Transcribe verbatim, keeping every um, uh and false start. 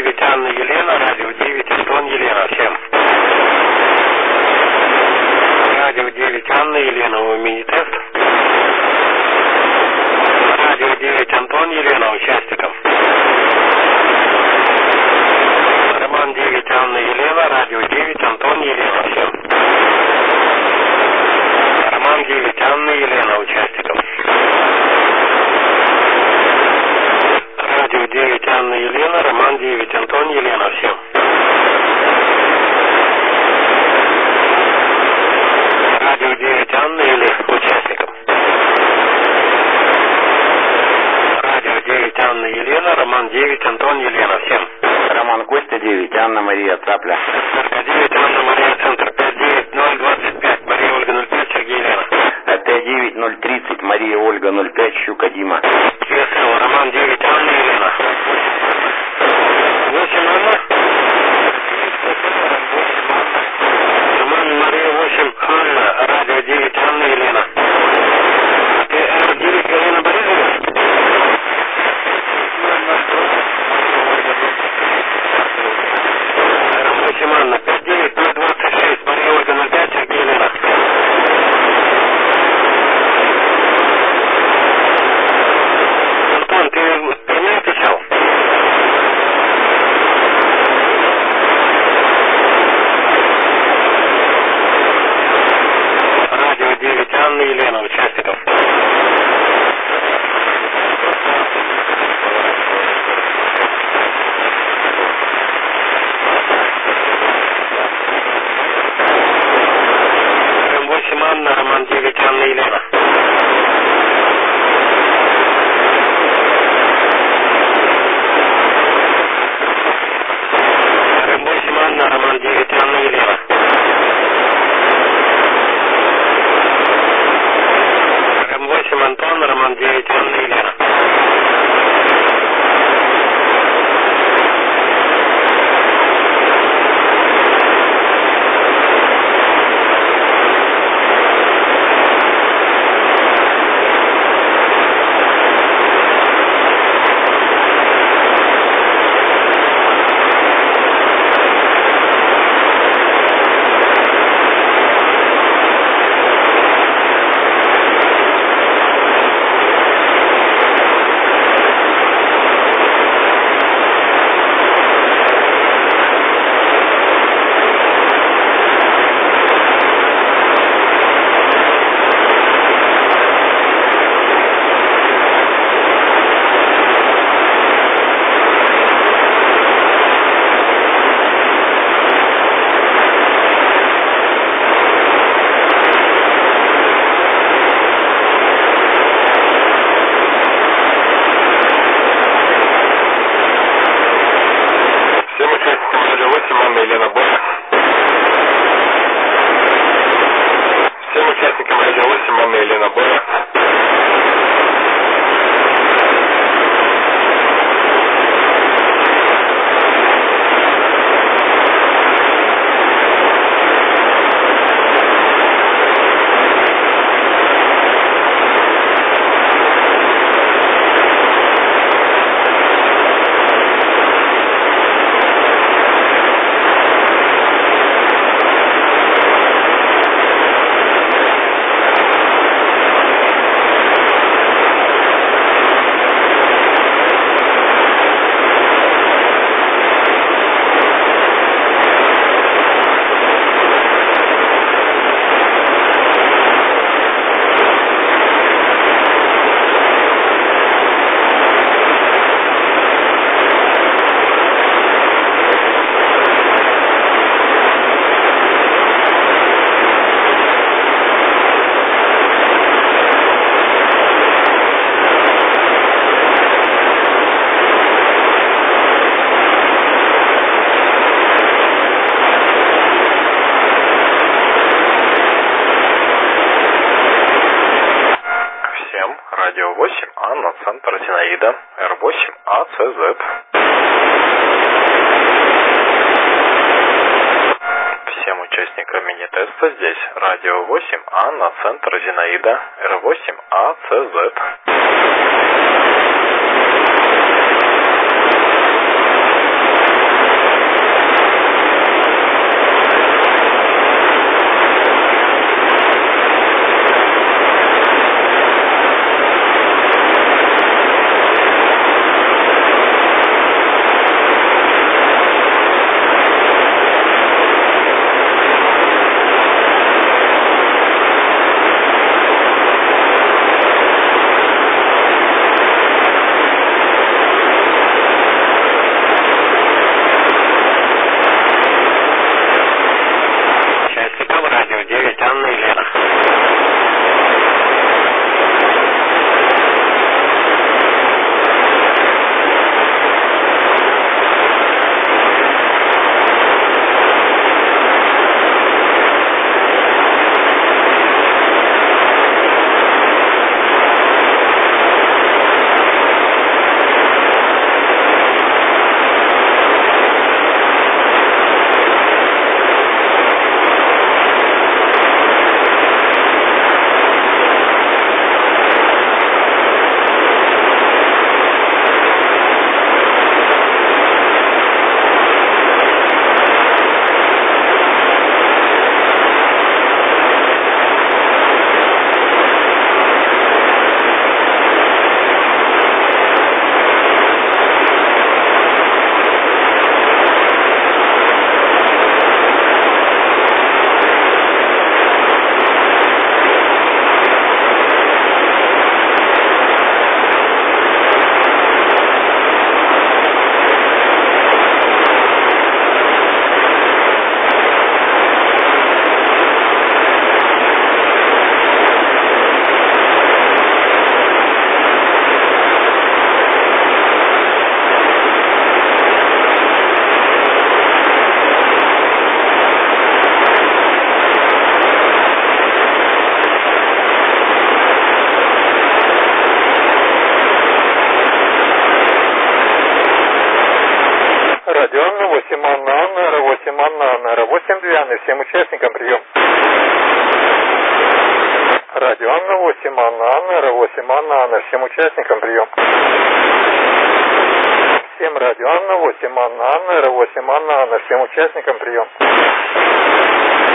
девять Анна Елена, радио девять Антон Елена, всем. Радио девять Анна Елена, у мини-тест. Радио девять Антон Елена, участников. Роман девять Анна Елена, радио девять Антон Елена, всем. Роман девять Анна Елена, участников. Радио девять Анна Елена, Роман девять Антон Елена, всем. Радио девять Анна Елена, участников. Радио девять Анна Елена, Роман девять Антон Елена, всем. Роман Костя девять, Анна Мария Цапля. девять Анна Мария Центр, пять девять ноль двадцать пять, Мария Ольга ноль пять, Сергей Елена. пять девять ноль тридцать, Мария Ольга ноль пять, Щука Дима. КСЛ, Роман девять Анна Елена. восемь Анна. Роман Мария восемь Анна, радио девять Анна Елена. ТР девять Галина Борисовна. восемь Анна, пять девять ноль двадцать шесть, Мария Ольга ноль пять, Сергей Елена. Антон, ты, ты мне отвечал? Радио девять Анна Елена, участников. восемь Анна, Роман девять Анна Елена. восемь Анна, Роман девять Анна Елена. восемь Антон, Роман девять Анна Елена. Радио восемь Анна, Центр Зинаида, Р восемь А Ц З. Всем участникам мини-теста здесь Радио восемь Анна, Центр Зинаида, Р восемь А Ц З. Радио Анна восемь, Анна, Анна, Р восемь, Анна, Анна, Р восемь, две Анны, всем участникам прием. Радио Анна восемь, Анна, Анна, Р восемь, Анна, Анна, всем участникам прием. Всем радио Анна восемь, Анна, Анна, Р восемь, Анна, Анна, всем участникам прием.